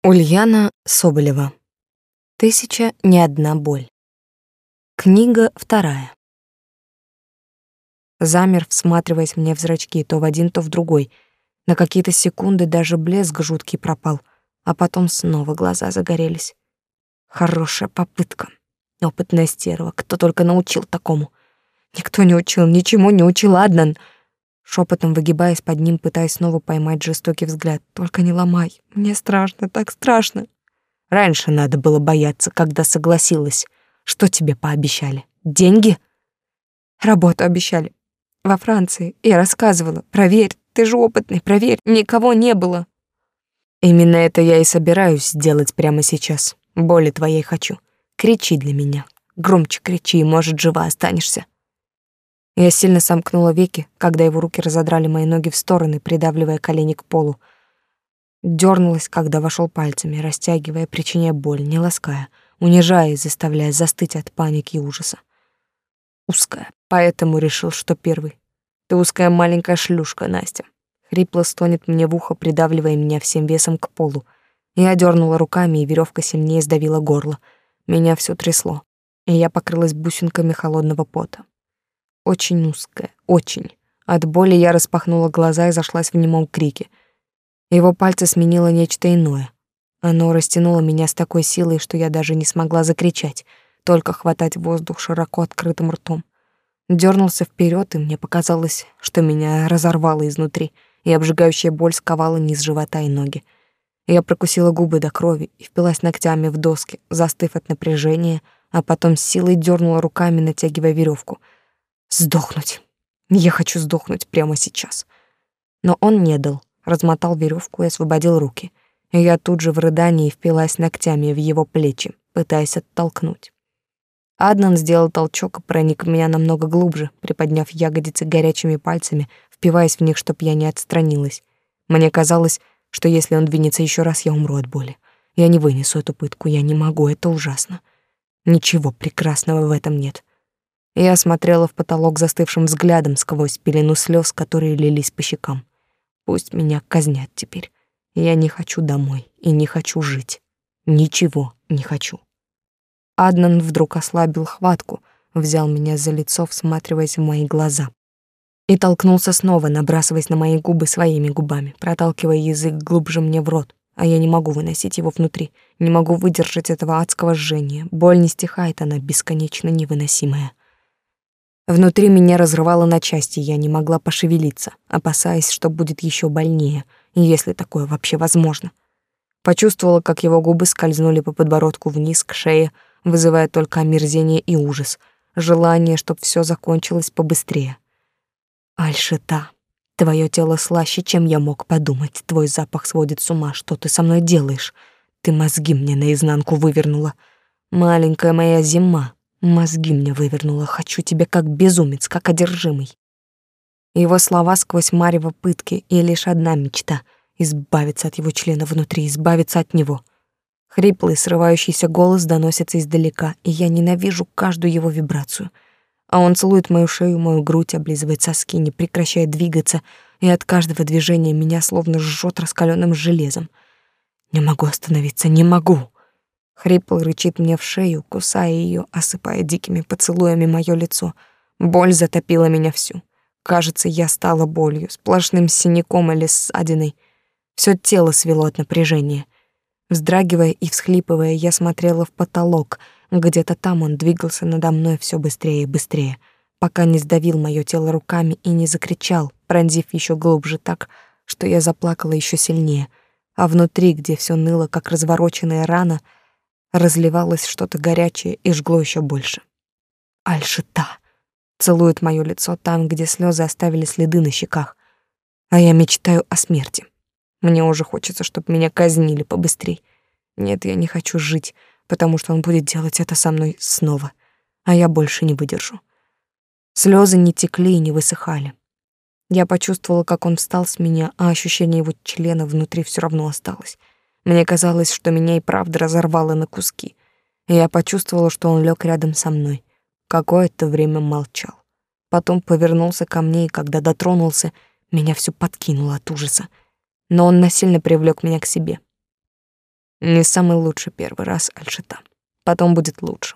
Ульяна Соболева. «Тысяча не одна боль». Книга 2. Замер, всматриваясь мне в зрачки, то в один, то в другой. На какие-то секунды даже блеск жуткий пропал, а потом снова глаза загорелись. Хорошая попытка. Опытная стерва, кто только научил такому. Никто не учил, ничему не учил, Аднан. Шепотом выгибаясь под ним, пытаясь снова поймать жестокий взгляд. Только не ломай, мне страшно, так страшно. Раньше надо было бояться, когда согласилась. Что тебе пообещали? Деньги? Работу обещали. Во Франции. Я рассказывала. Проверь, ты же опытный, проверь. Никого не было. Именно это я и собираюсь сделать прямо сейчас. Боли твоей хочу. Кричи для меня. Громче кричи, и, может, жива останешься. Я сильно сомкнула веки, когда его руки разодрали мои ноги в стороны, придавливая колени к полу. Дёрнулась, когда вошел пальцами, растягивая, причиняя боль, не лаская, унижая и заставляя застыть от паники и ужаса. Узкая, поэтому решил, что первый. Ты узкая маленькая шлюшка, Настя. Хрипло стонет мне в ухо, придавливая меня всем весом к полу. Я дернула руками, и веревка сильнее сдавила горло. Меня все трясло, и я покрылась бусинками холодного пота. Очень узкая, очень. От боли я распахнула глаза и зашлась в немом крике. Его пальцы сменило нечто иное. Оно растянуло меня с такой силой, что я даже не смогла закричать, только хватать воздух широко открытым ртом. Дёрнулся вперед, и мне показалось, что меня разорвало изнутри, и обжигающая боль сковала низ живота и ноги. Я прокусила губы до крови и впилась ногтями в доски, застыв от напряжения, а потом с силой дёрнула руками, натягивая веревку. Сдохнуть. Я хочу сдохнуть прямо сейчас. Но он не дал, размотал веревку и освободил руки. И я тут же в рыдании впилась ногтями в его плечи, пытаясь оттолкнуть. Аднан сделал толчок и проник в меня намного глубже, приподняв ягодицы горячими пальцами, впиваясь в них, чтоб я не отстранилась. Мне казалось, что если он двинется еще раз, я умру от боли. Я не вынесу эту пытку, я не могу, это ужасно. Ничего прекрасного в этом нет. Я смотрела в потолок застывшим взглядом сквозь пелену слез, которые лились по щекам. Пусть меня казнят теперь. Я не хочу домой и не хочу жить. Ничего не хочу. Аднан вдруг ослабил хватку, взял меня за лицо, всматриваясь в мои глаза. И толкнулся снова, набрасываясь на мои губы своими губами, проталкивая язык глубже мне в рот. А я не могу выносить его внутри, не могу выдержать этого адского жжения. Боль не стихает, она бесконечно невыносимая. Внутри меня разрывало на части, я не могла пошевелиться, опасаясь, что будет еще больнее, если такое вообще возможно. Почувствовала, как его губы скользнули по подбородку вниз к шее, вызывая только омерзение и ужас, желание, чтобы все закончилось побыстрее. Аль-Шита, твое тело слаще, чем я мог подумать, твой запах сводит с ума, что ты со мной делаешь? Ты мозги мне наизнанку вывернула. Маленькая моя зима. Мозги мне вывернула, хочу тебя как безумец, как одержимый. Его слова сквозь марево пытки, и лишь одна мечта — избавиться от его члена внутри, избавиться от него. Хриплый, срывающийся голос доносится издалека, и я ненавижу каждую его вибрацию. А он целует мою шею, мою грудь, облизывает соски, не прекращая двигаться, и от каждого движения меня словно жжет раскаленным железом. Не могу остановиться, не могу. Хрипло рычит мне в шею, кусая ее, осыпая дикими поцелуями мое лицо. Боль затопила меня всю. Кажется, я стала болью, сплошным синяком или ссадиной. Все тело свело от напряжения. Вздрагивая и всхлипывая, я смотрела в потолок. Где-то там он двигался надо мной все быстрее и быстрее, пока не сдавил мое тело руками и не закричал, пронзив еще глубже так, что я заплакала еще сильнее. А внутри, где все ныло, как развороченная рана, разливалось что-то горячее и жгло еще больше. Аль-Шита целует мое лицо там, где слезы оставили следы на щеках, а я мечтаю о смерти. Мне уже хочется, чтобы меня казнили побыстрей. Нет, я не хочу жить, потому что он будет делать это со мной снова, а я больше не выдержу. Слезы не текли и не высыхали. Я почувствовала, как он встал с меня, а ощущение его члена внутри все равно осталось. Мне казалось, что меня и правда разорвало на куски. И я почувствовала, что он лег рядом со мной. Какое-то время молчал. Потом повернулся ко мне, и когда дотронулся, меня всё подкинуло от ужаса. Но он насильно привлёк меня к себе. Не самый лучший первый раз, Альшита. Потом будет лучше.